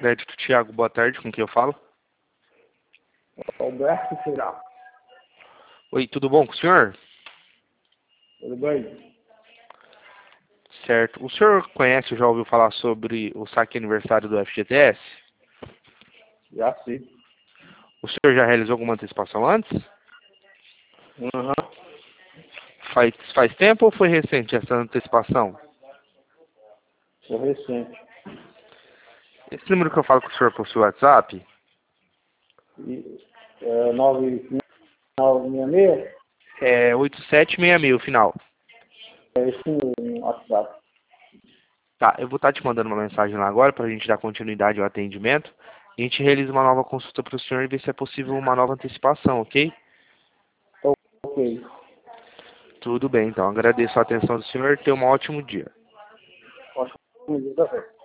Crédito Thiago, boa tarde, com quem eu falo? Alberto Será. Oi, tudo bom com o senhor? Tudo bem? Certo. O senhor conhece, já ouviu falar sobre o saque aniversário do FGTS? Já sim. O senhor já realizou alguma antecipação antes? Aham. Faz tempo ou foi recente essa antecipação? Sou recente. Esse número que eu falo com o senhor possui WhatsApp? E, 9966? É 8766 o final. É esse no WhatsApp. Tá, eu vou estar te mandando uma mensagem lá agora para a gente dar continuidade ao atendimento. E a gente realiza uma nova consulta para o senhor e ver se é possível uma nova antecipação, ok? Ok. Tudo bem, então. Agradeço a atenção do senhor e tenha um ótimo dia. Ótimo dia também.